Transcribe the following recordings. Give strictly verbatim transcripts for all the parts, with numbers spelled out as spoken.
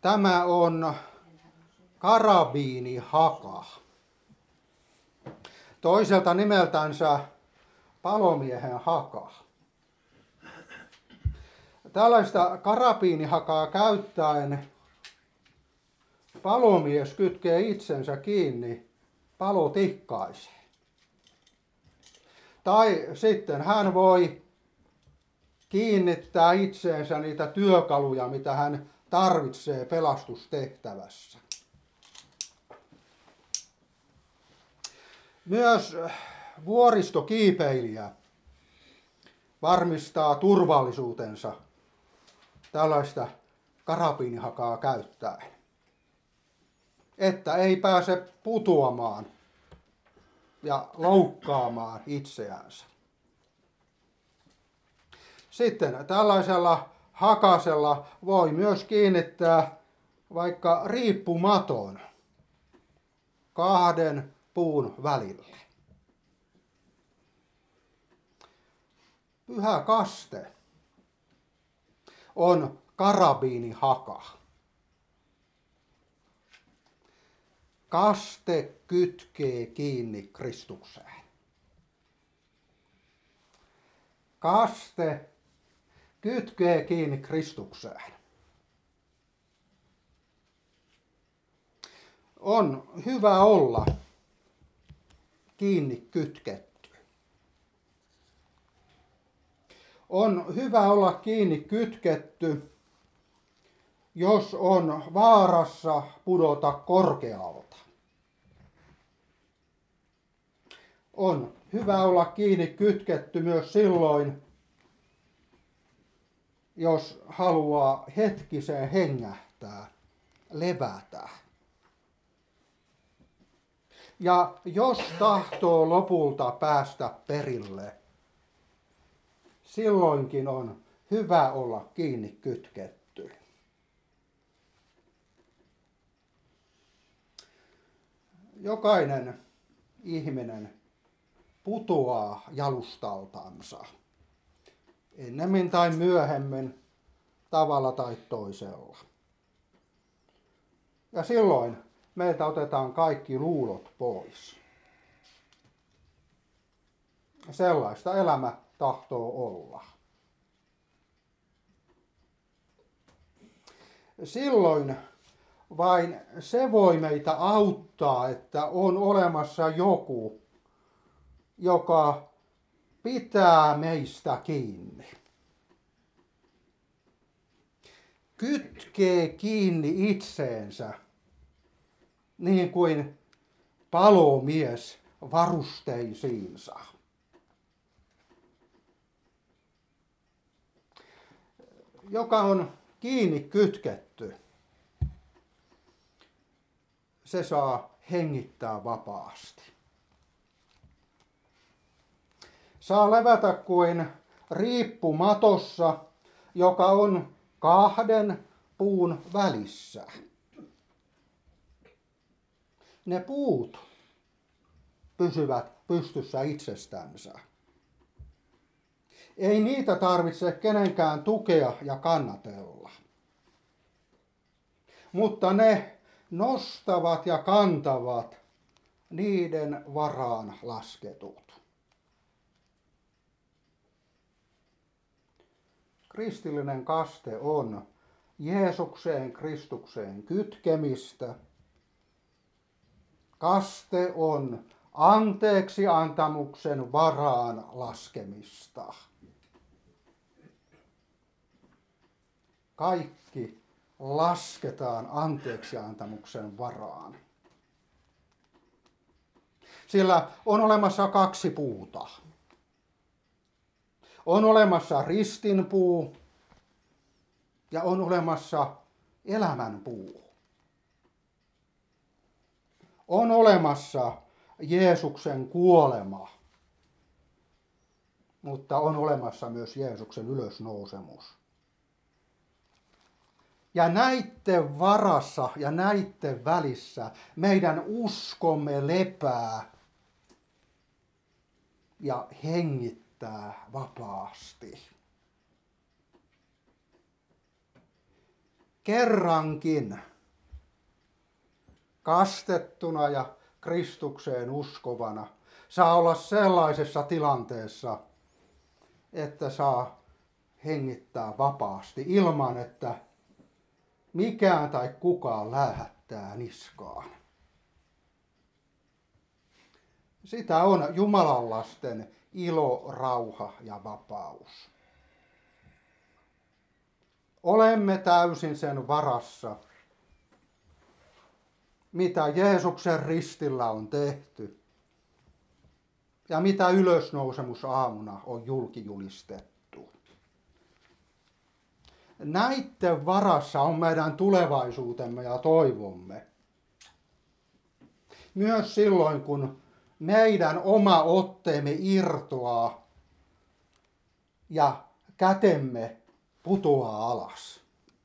Tämä on karabiinihaka. Toiselta nimeltänsä palomiehen haka. Tällaista karabiinihakaa käyttäen palomies kytkee itsensä kiinni palotikkaiseen. Tai sitten hän voi kiinnittää itseensä niitä työkaluja, mitä hän tarvitsee pelastustehtävässä. Myös vuoristokiipeilijä varmistaa turvallisuutensa tällaista karabiinihakaa käyttäen, että ei pääse putoamaan ja loukkaamaan itseänsä. Sitten tällaisella hakasella voi myös kiinnittää vaikka riippumaton kahden puun välille. Pyhä kaste on karabiinihaka. Kaste kytkee kiinni Kristukseen. Kaste kytkee kiinni Kristukseen. On hyvä olla kiinni kytketty. On hyvä olla kiinni kytketty, jos on vaarassa pudota korkealta. On hyvä olla kiinni kytketty myös silloin, jos haluaa hetkiseen hengähtää, levätä. Ja jos tahtoo lopulta päästä perille, silloinkin on hyvä olla kiinni kytketty. Jokainen ihminen putoaa jalustaltansa ennemmin tai myöhemmin, tavalla tai toisella. Ja silloin meiltä otetaan kaikki luulot pois. Sellaista elämä tahtoo olla. Silloin vain se voi meitä auttaa, että on olemassa joku, joka pitää meistä kiinni. Kytkee kiinni itseensä, niin kuin palomies varusteisiinsa. Joka on kiinni kytketty, se saa hengittää vapaasti. Saa levätä kuin riippumatossa, joka on kahden puun välissä. Ne puut pysyvät pystyssä itsestänsä. Ei niitä tarvitse kenenkään tukea ja kannatella. Mutta ne nostavat ja kantavat niiden varaan lasketut. Kristillinen kaste on Jeesukseen Kristukseen kytkemistä. Kaste on anteeksi antamuksen varaan laskemista. Kaikki lasketaan anteeksi antamuksen varaan. Sillä on olemassa kaksi puuta. On olemassa ristinpuu ja on olemassa elämänpuu. On olemassa Jeesuksen kuolema, mutta on olemassa myös Jeesuksen ylösnousemus. Ja näiden varassa ja näiden välissä meidän uskomme lepää ja hengittää vapaasti. kerrankin kastettuna ja Kristukseen uskovana saa olla sellaisessa tilanteessa, että saa hengittää vapaasti ilman, että mikään tai kukaan läähättää niskaan. Sitä on Jumalan lasten ilo, rauha ja vapaus. Olemme täysin sen varassa, mitä Jeesuksen ristillä on tehty ja mitä ylösnousemusaamuna on julkijulistettu. Näitten varassa on meidän tulevaisuutemme ja toivomme. Myös silloin, kun meidän oma otteemme irtoaa ja kätemme putoaa alas.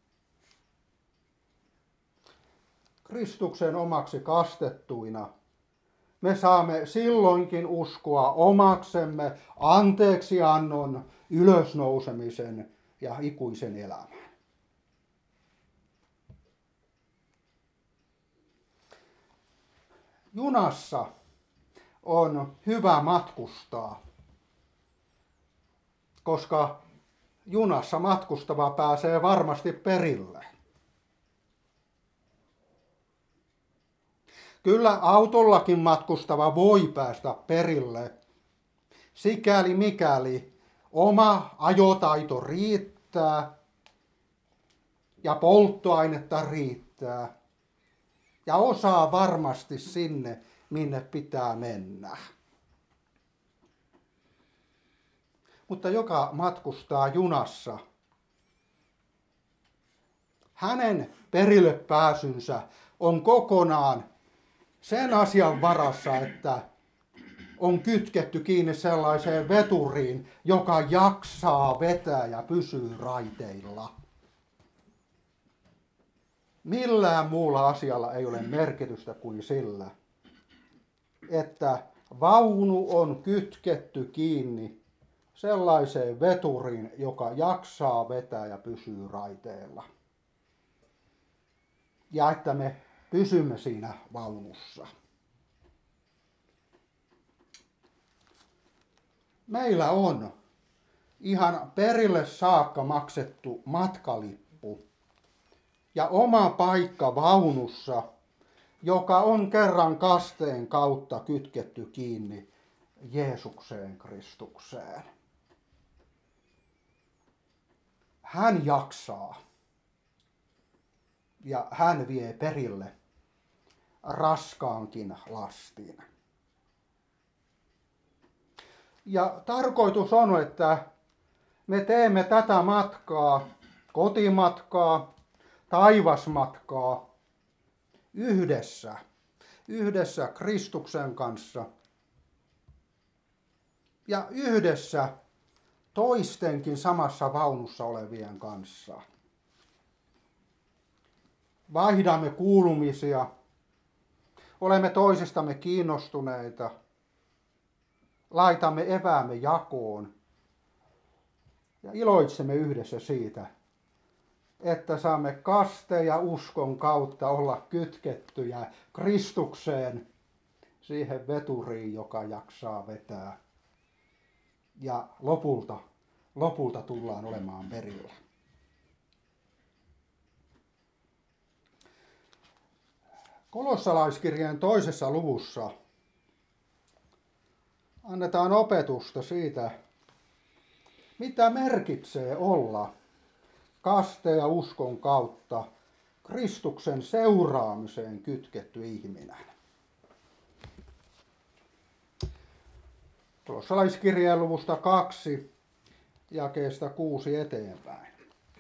Kristuksen omaksi kastettuina me saamme silloinkin uskoa omaksemme anteeksiannon, ylösnousemisen ja ikuisen elämän. Junassa on hyvä matkustaa, koska junassa matkustava pääsee varmasti perille. Kyllä autollakin matkustava voi päästä perille, sikäli mikäli oma ajotaito riittää ja polttoainetta riittää ja osaa varmasti sinne, minne pitää mennä. Mutta joka matkustaa junassa, hänen perille pääsynsä on kokonaan sen asian varassa, että on kytketty kiinni sellaiseen veturiin, joka jaksaa vetää ja pysyy raiteilla. Millään muulla asialla ei ole merkitystä kuin sillä, että vaunu on kytketty kiinni sellaiseen veturiin, joka jaksaa vetää ja pysyy raiteilla. Ja että me pysymme siinä vaunussa. Meillä on ihan perille saakka maksettu matkalippu ja oma paikka vaunussa, joka on kerran kasteen kautta kytketty kiinni Jeesukseen Kristukseen. Hän jaksaa ja hän vie perille raskaankin lastin. Ja tarkoitus on, että me teemme tätä matkaa, kotimatkaa, taivasmatkaa yhdessä, yhdessä Kristuksen kanssa ja yhdessä toistenkin samassa vaunussa olevien kanssa. Vaihdamme kuulumisia, olemme toisistamme kiinnostuneita, laitamme eväämme jakoon ja iloitsemme yhdessä siitä, että saamme kasteen ja uskon kautta olla kytkettyjä Kristukseen, siihen veturiin, joka jaksaa vetää. Ja lopulta, lopulta tullaan olemaan perillä. Kolossalaiskirjeen toisessa luvussa annetaan opetusta siitä, mitä merkitsee olla kasteen ja uskon kautta Kristuksen seuraamiseen kytketty ihminen. Kolossalaiskirjeen luvusta kaksi, jakeesta kuusi eteenpäin.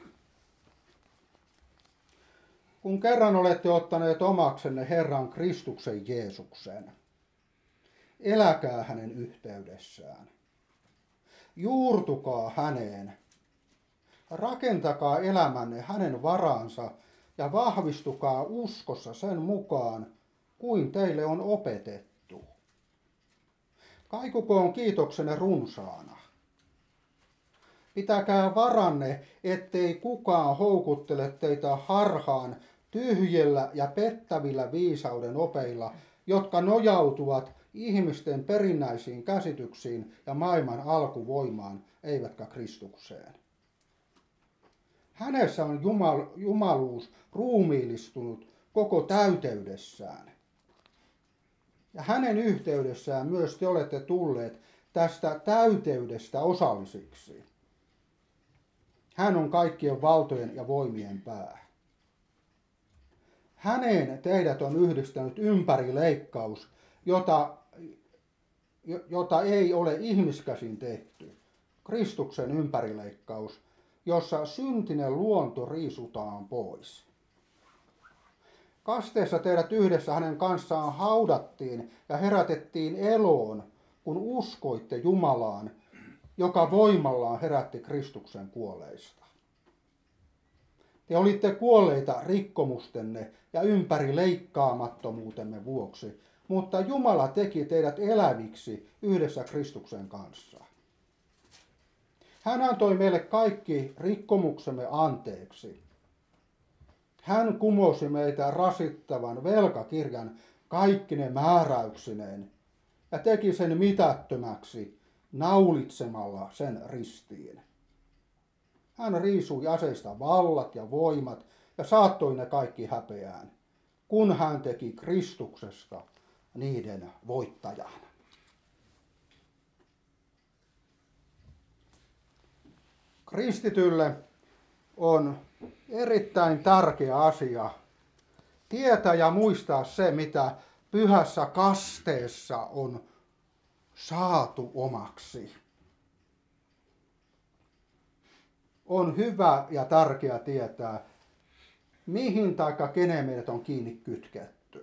Kun kerran olette ottaneet omaksenne Herran Kristuksen Jeesuksen, eläkää hänen yhteydessään. Juurtukaa häneen. Rakentakaa elämänne hänen varaansa ja vahvistukaa uskossa sen mukaan, kuin teille on opetettu. Kaikukoon kiitoksenne runsaana. Pitäkää varanne, ettei kukaan houkuttele teitä harhaan tyhjillä ja pettävillä viisauden opeilla, jotka nojautuvat ihmisten perinnäisiin käsityksiin ja maailman alkuvoimaan, eivätkä Kristukseen. Hänessä on Jumal, jumaluus ruumiillistunut koko täyteydessään. Ja hänen yhteydessään myös te olette tulleet tästä täyteydestä osallisiksi. Hän on kaikkien valtojen ja voimien pää. Häneen teidät on yhdistänyt ympärileikkaus, jota, jota ei ole ihmiskäsin tehty. Kristuksen ympärileikkaus, jossa syntinen luonto riisutaan pois. Kasteessa teidät yhdessä hänen kanssaan haudattiin ja herätettiin eloon, kun uskoitte Jumalaan, joka voimallaan herätti Kristuksen kuolleista. Te olitte kuolleita rikkomustenne ja ympärileikkaamattomuutemme vuoksi, mutta Jumala teki teidät eläviksi yhdessä Kristuksen kanssa. Hän antoi meille kaikki rikkomuksemme anteeksi. Hän kumosi meitä rasittavan velkakirjan kaikkine määräyksineen ja teki sen mitättömäksi naulitsemalla sen ristiin. Hän riisui aseista vallat ja voimat ja saattoi ne kaikki häpeään, kun hän teki Kristuksesta niiden voittajan. Kristitylle on erittäin tärkeä asia tietää ja muistaa se, mitä pyhässä kasteessa on saatu omaksi. On hyvä ja tärkeä tietää, mihin taikka kenen meidät on kiinni kytketty.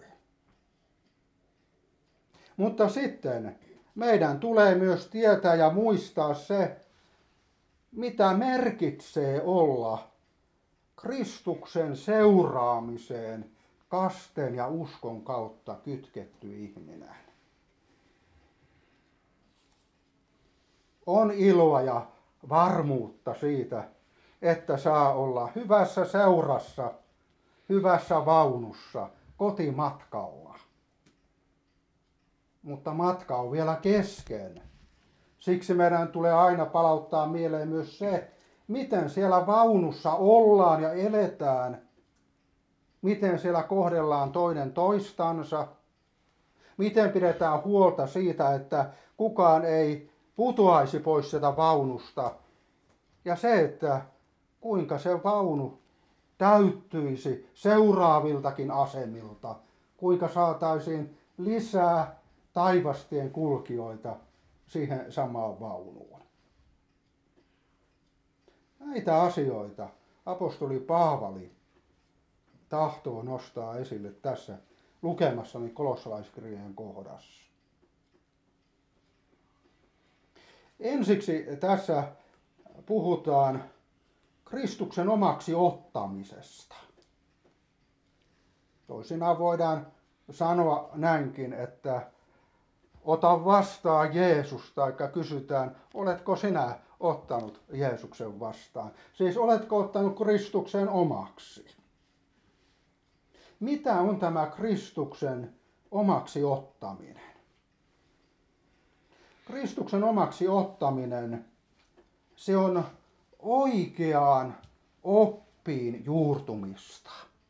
Mutta sitten meidän tulee myös tietää ja muistaa se, mitä merkitsee olla Kristuksen seuraamiseen kasteen ja uskon kautta kytketty ihminen. On iloa ja varmuutta siitä, että saa olla hyvässä seurassa, hyvässä vaunussa, kotimatkalla. Mutta matka on vielä kesken. Siksi meidän tulee aina palauttaa mieleen myös se, miten siellä vaunussa ollaan ja eletään, miten siellä kohdellaan toinen toistansa, miten pidetään huolta siitä, että kukaan ei putoaisi pois sieltä vaunusta, ja se, että kuinka se vaunu täyttyisi seuraaviltakin asemilta, kuinka saataisiin lisää taivastien kulkijoita siihen samaan vaunuun. Näitä asioita apostoli Paavali tahtoo nostaa esille tässä lukemassani kolossalaiskirjeen kohdassa. Ensiksi tässä puhutaan Kristuksen omaksi ottamisesta. Toisinaan voidaan sanoa näinkin, että ota vastaan Jeesus, tai kysytään, oletko sinä ottanut Jeesuksen vastaan? Siis oletko ottanut Kristuksen omaksi? Mitä on tämä Kristuksen omaksi ottaminen? Kristuksen omaksi ottaminen, se on oikeaan oppiin juurtumista.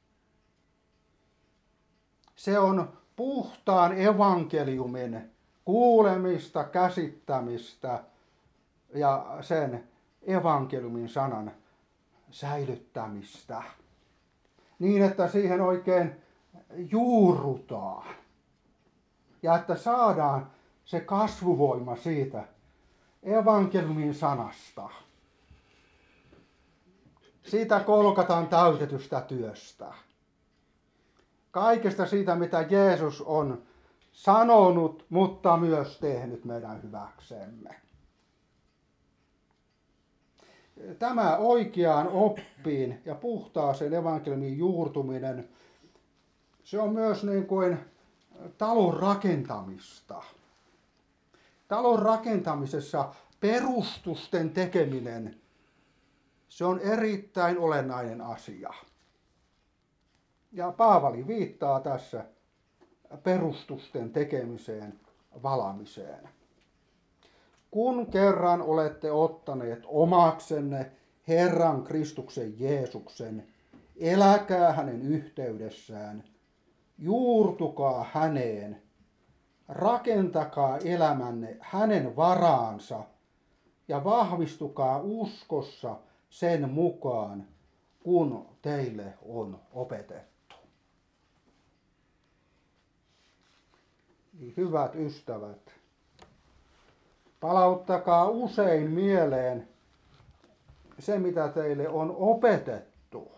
Se on puhtaan evankeliumin kuulemista, käsittämistä ja sen evankeliumin sanan säilyttämistä. Niin, että siihen oikein juurrutaan. Ja että saadaan se kasvuvoima siitä evankeliumin sanasta. Siitä Golgatan täytetystä työstä. Kaikesta siitä, mitä Jeesus on sanonut, mutta myös tehnyt meidän hyväksemme. Tämä oikeaan oppiin ja puhtaaseen evankeliumin juurtuminen, se on myös niin kuin talon rakentamista. Talon rakentamisessa perustusten tekeminen Se on erittäin olennainen asia. Ja Paavali viittaa tässä perustusten tekemiseen, valamiseen. Kun kerran olette ottaneet omaksenne Herran Kristuksen Jeesuksen, eläkää hänen yhteydessään, juurtukaa häneen, rakentakaa elämänne hänen varaansa ja vahvistukaa uskossa sen mukaan, kun teille on opetettu. Niin, hyvät ystävät, palauttakaa usein mieleen se, mitä teille on opetettu.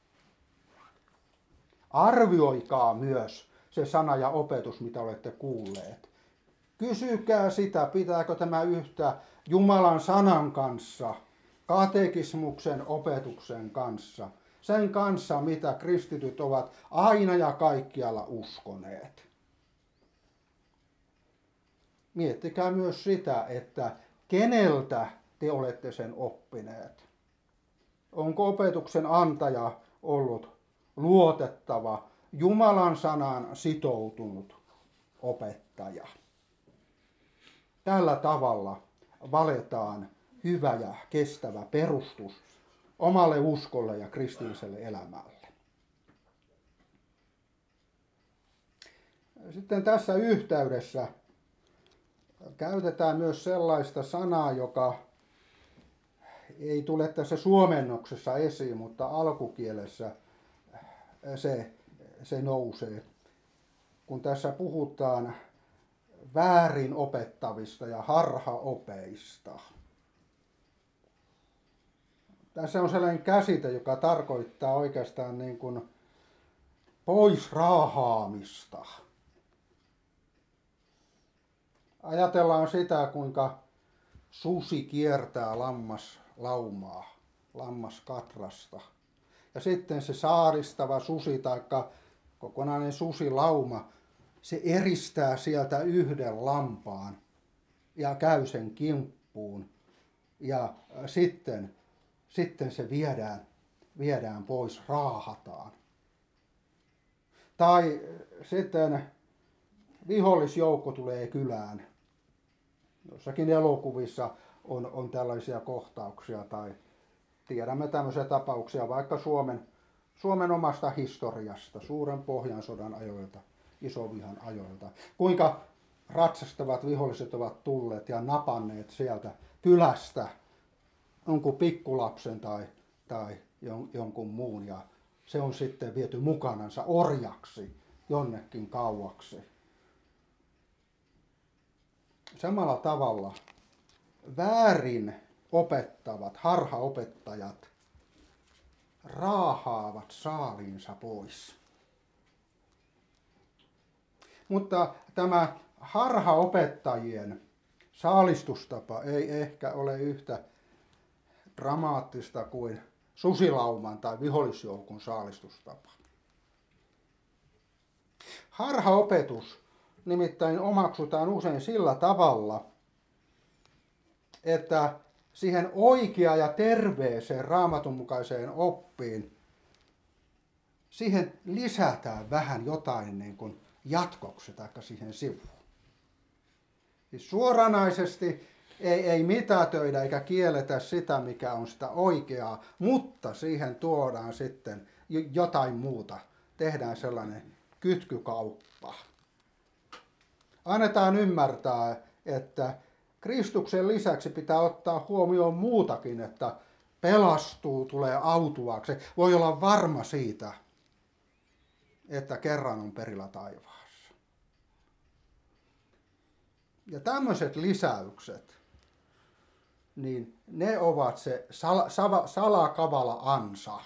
Arvioikaa myös se sana ja opetus, mitä olette kuulleet. Kysykää sitä, pitääkö tämä yhtä Jumalan sanan kanssa, katekismuksen opetuksen kanssa, sen kanssa, mitä kristityt ovat aina ja kaikkialla uskoneet. Miettikää myös sitä, että keneltä te olette sen oppineet. Onko opetuksen antaja ollut luotettava, Jumalan sanaan sitoutunut opettaja? Tällä tavalla valetaan hyvä ja kestävä perustus omalle uskolle ja kristilliselle elämälle. Sitten tässä yhteydessä käytetään myös sellaista sanaa, joka ei tule tässä suomennoksessa esiin, mutta alkukielessä se, se nousee. Kun tässä puhutaan väärin opettavista ja harhaopeista. Tässä on sellainen käsite, joka tarkoittaa oikeastaan niin kuin pois raahaamista. Ajatellaan sitä, kuinka susi kiertää lammaslaumaa, lammaskatrasta. Ja sitten se saaristava susi tai kokonainen susilauma, se eristää sieltä yhden lampaan ja käy sen kimppuun. Ja sitten, sitten se viedään, viedään pois, raahataan. Tai sitten vihollisjoukko tulee kylään. Jossakin elokuvissa on, on tällaisia kohtauksia, tai tiedämme tämmöisiä tapauksia vaikka Suomen, Suomen omasta historiasta, suuren Pohjansodan ajoilta, isovihan ajoilta. Kuinka ratsastavat viholliset ovat tulleet ja napanneet sieltä kylästä jonkun pikkulapsen tai, tai jonkun muun, ja se on sitten viety mukanansa orjaksi jonnekin kauaksi. Samalla tavalla väärin opettavat, harhaopettajat raahaavat saaliinsa pois. Mutta tämä harhaopettajien saalistustapa ei ehkä ole yhtä dramaattista kuin susilauman tai vihollisjoukon saalistustapa. Harhaopetus nimittäin omaksutaan usein sillä tavalla, että siihen oikeaan ja terveeseen raamatun mukaiseen oppiin siihen lisätään vähän jotain niin kuin jatkoksi tai siihen sivuun. Siis suoranaisesti ei, ei mitätöidä eikä kielletä sitä, mikä on sitä oikeaa, mutta siihen tuodaan sitten jotain muuta. Tehdään sellainen kytkykauppa. Annetaan ymmärtää, että Kristuksen lisäksi pitää ottaa huomioon muutakin, että pelastuu, tulee autuaaksi. Voi olla varma siitä, että kerran on perillä taivaassa. Ja tämmöiset lisäykset, niin ne ovat se sal- sal- salakavala ansa.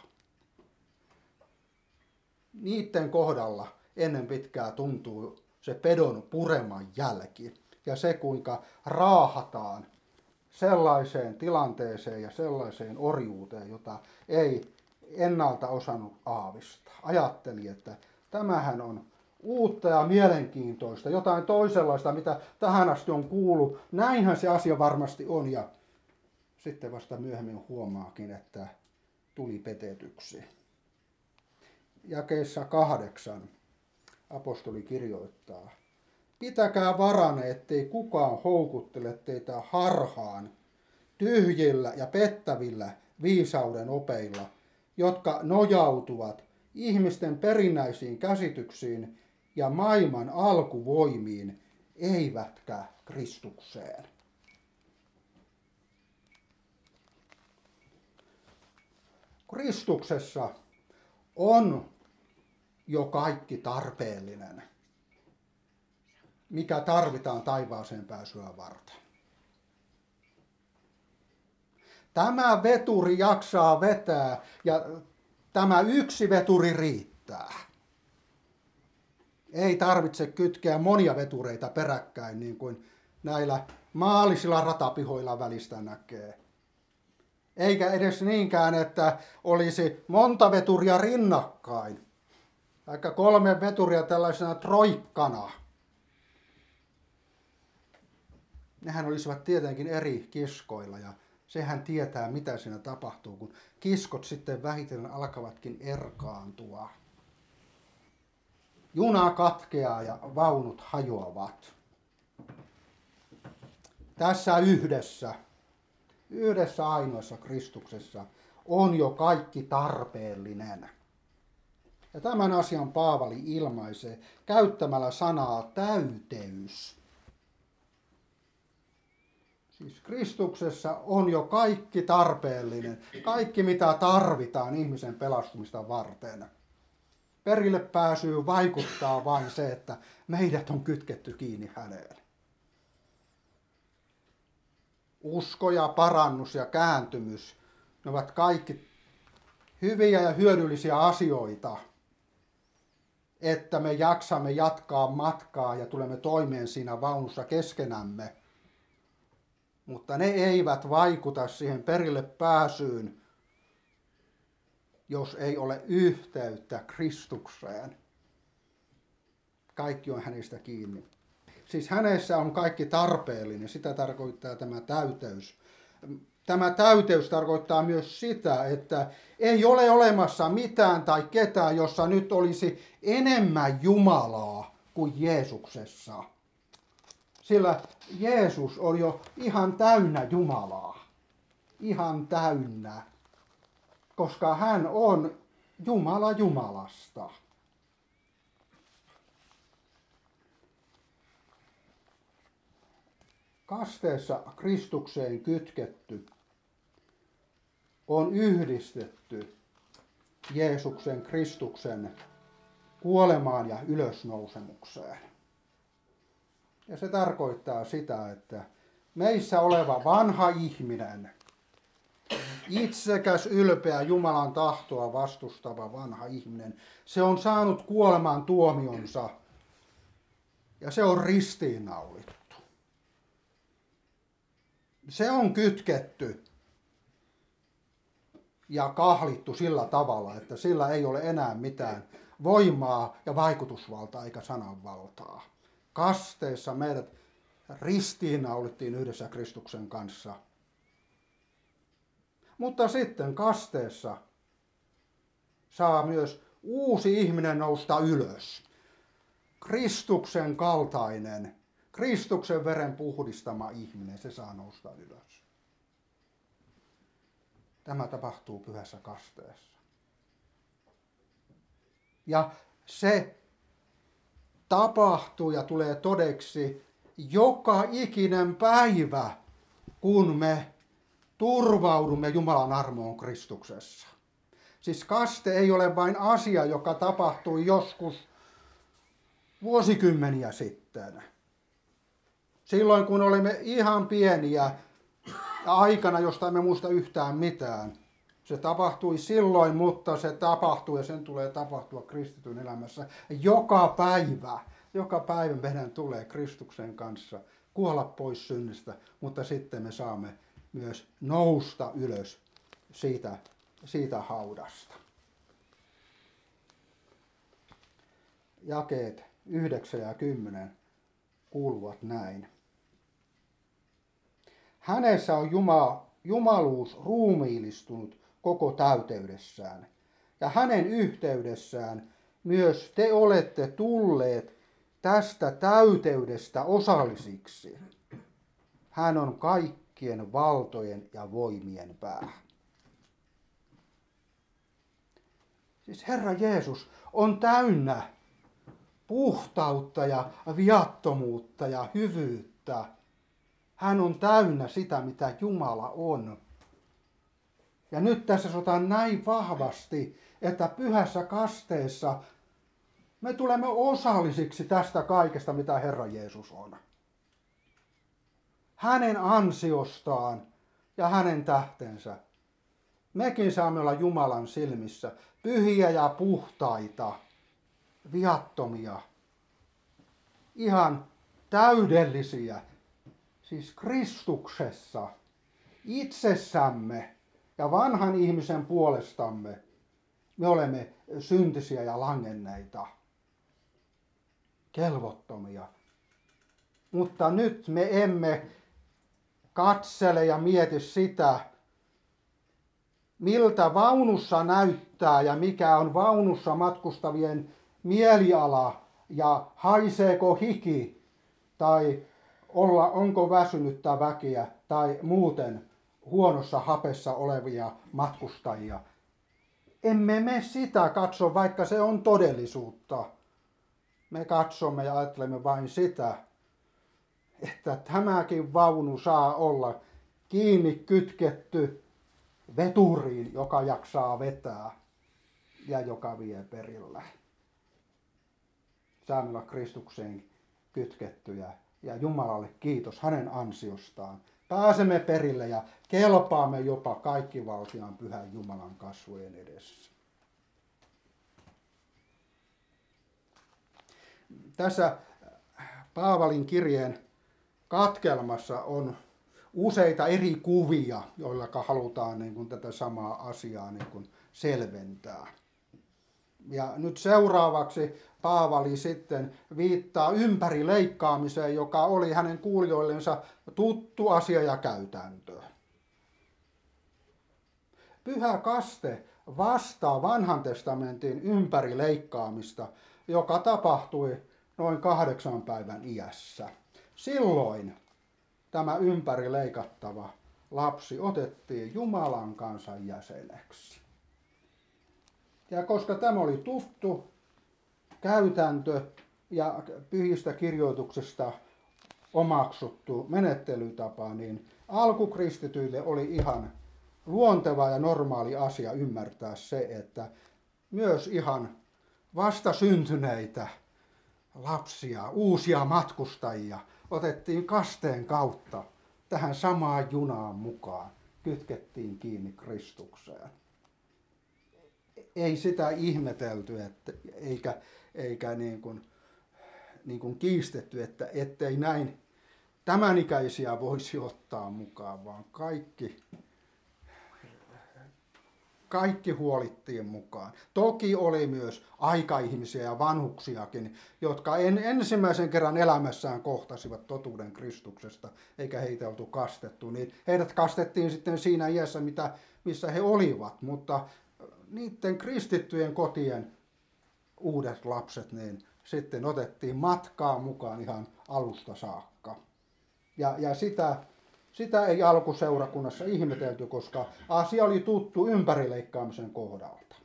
Niiden kohdalla ennen pitkää tuntuu se pedon pureman jälki ja se, kuinka raahataan sellaiseen tilanteeseen ja sellaiseen orjuuteen, jota ei ennalta osannut aavistaa. Ajatteli, että tämähän on uutta ja mielenkiintoista, jotain toisenlaista, mitä tähän asti on kuullut. Näinhän se asia varmasti on, ja sitten vasta myöhemmin huomaakin, että tuli petetyksi. Jakeessa kahdeksan apostoli kirjoittaa: pitäkää varanne, ettei kukaan houkuttele teitä harhaan tyhjillä ja pettävillä viisauden opeilla, jotka nojautuvat ihmisten perinnäisiin käsityksiin ja maailman alkuvoimiin, eivätkä Kristukseen. Kristuksessa on jo kaikki tarpeellinen, mikä tarvitaan taivaaseen pääsyä varten. Tämä veturi jaksaa vetää ja tämä yksi veturi riittää. Ei tarvitse kytkeä monia vetureita peräkkäin, niin kuin näillä maallisilla ratapihoilla välistä näkee. Eikä edes niinkään, että olisi monta veturia rinnakkain, vaikka kolme veturia tällaisena troikkana. Nehän olisivat tietenkin eri kiskoilla ja sehän tietää, mitä siinä tapahtuu, kun kiskot sitten vähitellen alkavatkin erkaantua. Juna katkeaa ja vaunut hajoavat. Tässä yhdessä, yhdessä ainoassa Kristuksessa on jo kaikki tarpeellinen. Ja tämän asian Paavali ilmaisee käyttämällä sanaa täyteys. Siis Kristuksessa on jo kaikki tarpeellinen, kaikki mitä tarvitaan ihmisen pelastumista varten. Perille pääsyy vaikuttaa vain se, että meidät on kytketty kiinni häneen. Usko ja parannus ja kääntymys, ne ovat kaikki hyviä ja hyödyllisiä asioita, että me jaksamme jatkaa matkaa ja tulemme toimeen siinä vaunussa keskenämme. Mutta ne eivät vaikuta siihen perille pääsyyn, jos ei ole yhteyttä Kristukseen. Kaikki on hänestä kiinni. Siis hänessä on kaikki tarpeellinen, sitä tarkoittaa tämä täyteys. Tämä täyteys tarkoittaa myös sitä, että ei ole olemassa mitään tai ketään, jossa nyt olisi enemmän Jumalaa kuin Jeesuksessa. Sillä Jeesus on jo ihan täynnä Jumalaa. Ihan täynnä. Koska hän on Jumala Jumalasta. Kasteessa Kristukseen kytketty on yhdistetty Jeesuksen Kristuksen kuolemaan ja ylösnousemukseen. Ja se tarkoittaa sitä, että meissä oleva vanha ihminen, itsekäs, ylpeä, Jumalan tahtoa vastustava vanha ihminen, se on saanut kuoleman tuomionsa ja se on ristiinnaulittu. Se on kytketty ja kahlittu sillä tavalla, että sillä ei ole enää mitään voimaa ja vaikutusvaltaa eikä sananvaltaa. Kasteessa meidät ristiinnaulittiin yhdessä Kristuksen kanssa. Mutta sitten kasteessa saa myös uusi ihminen nousta ylös. Kristuksen kaltainen, Kristuksen veren puhdistama ihminen, se saa nousta ylös. Tämä tapahtuu pyhässä kasteessa. Ja se tapahtuu ja tulee todeksi joka ikinen päivä, kun me turvaudumme Jumalan armoon Kristuksessa. Siis kaste ei ole vain asia, joka tapahtui joskus vuosikymmeniä sitten. Silloin kun olimme ihan pieniä aikana, josta emme muista yhtään mitään. Se tapahtui silloin, mutta se tapahtui ja sen tulee tapahtua kristityn elämässä joka päivä. Joka päivä meidän tulee Kristuksen kanssa kuolla pois synnistä, mutta sitten me saamme myös nousta ylös siitä, siitä haudasta. Jakeet yhdeksän ja kymmenen kuuluvat näin. Hänessä on Jumala, jumaluus ruumiillistunut koko täyteydessään. Ja hänen yhteydessään myös te olette tulleet tästä täyteydestä osallisiksi. Hän on kaikkien valtojen ja voimien pää. Siis Herra Jeesus on täynnä puhtautta ja viattomuutta ja hyvyyttä. Hän on täynnä sitä, mitä Jumala on. Ja nyt tässä sanotaan näin vahvasti, että pyhässä kasteessa me tulemme osallisiksi tästä kaikesta, mitä Herra Jeesus on. Hänen ansiostaan ja hänen tähtensä. Mekin saamme olla Jumalan silmissä pyhiä ja puhtaita, viattomia, ihan täydellisiä, siis Kristuksessa, itsessämme ja vanhan ihmisen puolestamme. Me olemme syntisiä ja langenneita, kelvottomia. Mutta nyt me emme katsele ja mieti sitä, miltä vaunussa näyttää ja mikä on vaunussa matkustavien mieliala ja haiseeko hiki tai olla, onko väsynyttä väkeä tai muuten huonossa hapessa olevia matkustajia. Emme me sitä katso, vaikka se on todellisuutta. Me katsomme ja ajattelemme vain sitä, että tämäkin vaunu saa olla kiinni kytketty veturiin, joka jaksaa vetää ja joka vie perillä. Saamme olla Kristukseen kytkettyjä ja Jumalalle kiitos hänen ansiostaan. Pääsemme perille ja kelpaamme jopa kaikkivaltiaan pyhän Jumalan kasvojen edessä. Tässä Paavalin kirjeen katkelmassa on useita eri kuvia, joilla halutaan niin kuin tätä samaa asiaa niin kuin selventää. Ja nyt seuraavaksi Paavali sitten viittaa ympärileikkaamiseen, joka oli hänen kuulijoillensa tuttu asia ja käytäntö. Pyhä kaste vastaa vanhan testamentin ympärileikkaamista, joka tapahtui noin kahdeksan päivän iässä. Silloin tämä ympärileikattava lapsi otettiin Jumalan kansan jäseneksi. Ja koska tämä oli tuttu käytäntö ja pyhistä kirjoituksesta omaksuttu menettelytapa, niin alkukristityille oli ihan luonteva ja normaali asia ymmärtää se, että myös ihan vastasyntyneitä lapsia, uusia matkustajia otettiin kasteen kautta tähän samaan junaan mukaan, kytkettiin kiinni Kristukseen. Ei sitä ihmetelty että, eikä, eikä niin kuin, niin kuin kiistetty, että ettei näin tämän ikäisiä voisi ottaa mukaan, vaan kaikki, kaikki huolittiin mukaan. Toki oli myös aikaihmisiä ja vanhuksiakin, jotka en, ensimmäisen kerran elämässään kohtasivat totuuden Kristuksesta, eikä heitä oltu kastettu. Niin heidät kastettiin sitten siinä iässä, mitä, missä he olivat, mutta niiden kristittyjen kotien uudet lapset niin sitten otettiin matkaan mukaan ihan alusta saakka. Ja, ja sitä, sitä ei alkuseurakunnassa ihmetelty, koska asia oli tuttu ympärileikkaamisen kohdalta.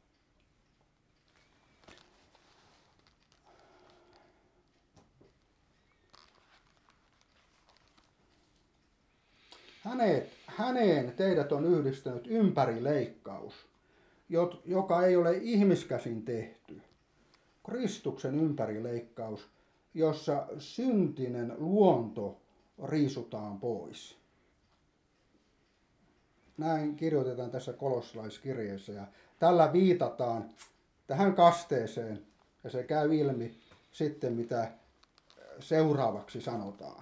Hänet, häneen teidät on yhdistänyt ympärileikkaus, joka ei ole ihmiskäsin tehty. Kristuksen ympärileikkaus, jossa syntinen luonto riisutaan pois. Näin kirjoitetaan tässä kolossalaiskirjeessä ja tällä viitataan tähän kasteeseen ja se käy ilmi sitten mitä seuraavaksi sanotaan.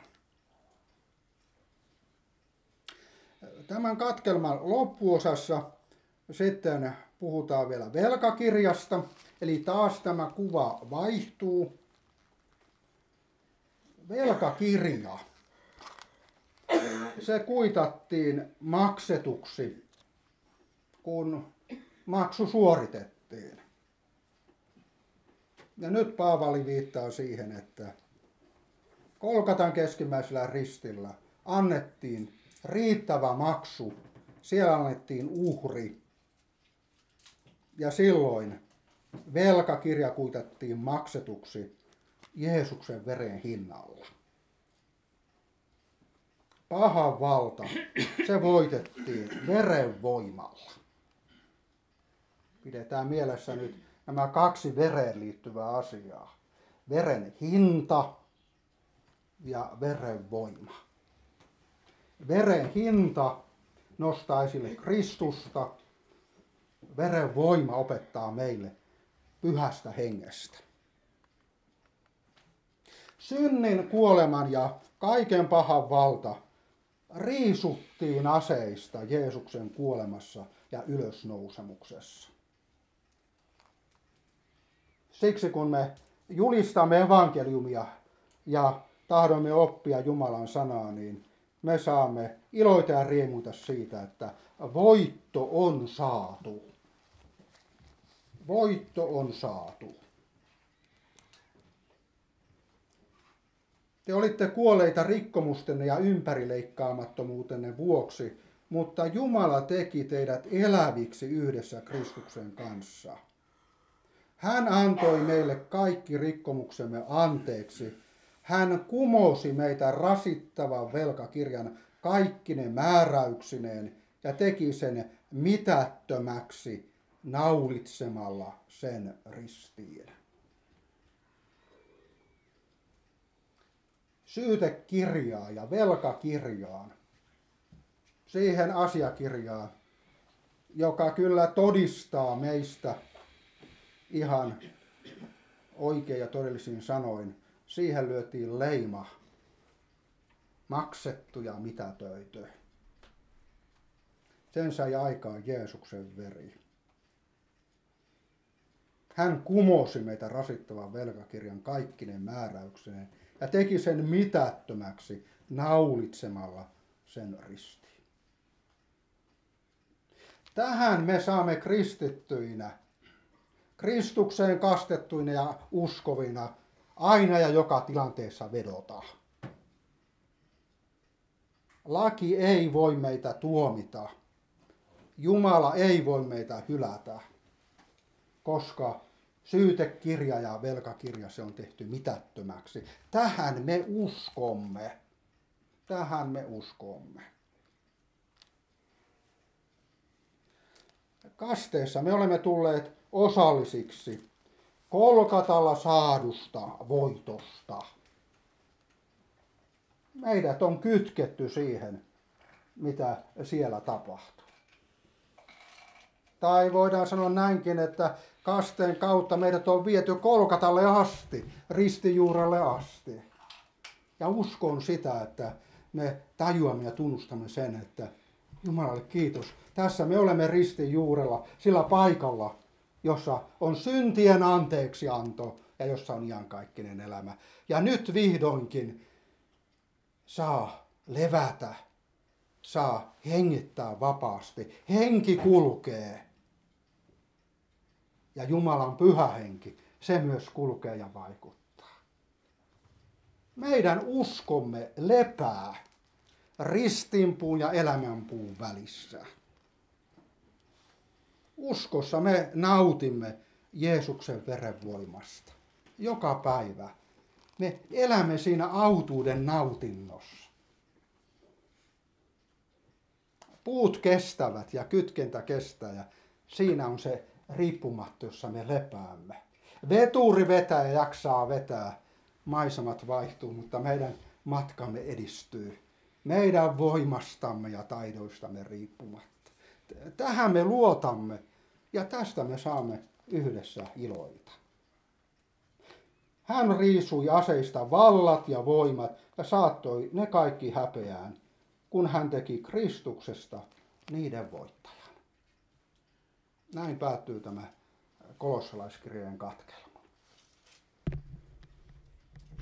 Tämän katkelman loppuosassa sitten puhutaan vielä velkakirjasta, eli taas tämä kuva vaihtuu. Velkakirja. se kuitattiin maksetuksi, kun maksu suoritettiin. Ja nyt Paavali viittaa siihen, että Golgatan keskimmäisellä ristillä annettiin riittävä maksu, siellä annettiin uhri ja silloin velkakirja kuitattiin maksetuksi Jeesuksen veren hinnalla. Pahan valta, se voitettiin veren voimalla. Pidetään mielessä nyt nämä kaksi vereen liittyvää asiaa. Veren hinta ja veren voima. Veren hinta nostaa esille Kristusta. Veren voima opettaa meille pyhästä hengestä. Synnin, kuoleman ja kaiken pahan valta riisuttiin aseista Jeesuksen kuolemassa ja ylösnousemuksessa. Siksi kun me julistamme evankeliumia ja tahdomme oppia Jumalan sanaa, niin me saamme iloita ja riemuita siitä, että voitto on saatu. Voitto on saatu. Te olitte kuolleita rikkomustenne ja ympärileikkaamattomuutenne vuoksi, mutta Jumala teki teidät eläviksi yhdessä Kristuksen kanssa. Hän antoi meille kaikki rikkomuksemme anteeksi. Hän kumosi meitä rasittavan velkakirjan kaikkine määräyksineen ja teki sen mitättömäksi naulitsemalla sen ristiin. Syytekirjaa ja velkakirjaan, siihen asiakirjaan, joka kyllä todistaa meistä ihan oikein ja todellisin sanoin, siihen lyötiin leima, maksettu ja mitätöity. Sen sai aikaan Jeesuksen veri. Hän kumosi meitä rasittavan velkakirjan kaikkinen määräyksineen ja teki sen mitättömäksi naulitsemalla sen ristiin. Tähän me saamme kristittyinä, Kristukseen kastettuina ja uskovina aina ja joka tilanteessa vedota. Laki ei voi meitä tuomita. Jumala ei voi meitä hylätä, koska syytekirja ja velkakirja se on tehty mitättömäksi. Tähän me uskomme. Tähän me uskomme. Kasteessa me olemme tulleet osallisiksi Golgatalla saadusta voitosta. Meidät on kytketty siihen, mitä siellä tapahtuu. Tai voidaan sanoa näinkin, että kasteen kautta meidät on viety Golgatalle asti, ristijuurelle asti. Ja uskon sitä, että me tajuamme ja tunnustamme sen, että Jumalalle kiitos. Tässä me olemme ristijuurella, sillä paikalla, jossa on syntien anteeksianto ja jossa on iankaikkinen elämä. Ja nyt vihdoinkin saa levätä, saa hengittää vapaasti. Henki kulkee. Ja Jumalan pyhä henki, se myös kulkee ja vaikuttaa. Meidän uskomme lepää ristinpuun ja elämänpuun välissä. Uskossa me nautimme Jeesuksen verenvoimasta. Joka päivä me elämme siinä autuuden nautinnossa. Puut kestävät ja kytkentä kestää ja siinä on se riippumatto, jossa me lepäämme. Veturi vetää ja jaksaa vetää. Maisemat vaihtuu, mutta meidän matkamme edistyy. Meidän voimastamme ja taidoistamme riippumatta. Tähän me luotamme ja tästä me saamme yhdessä iloita. Hän riisui aseista vallat ja voimat ja saattoi ne kaikki häpeään, kun hän teki Kristuksesta niiden voittajan. Näin päättyy tämä kolossalaiskirjeen katkelma.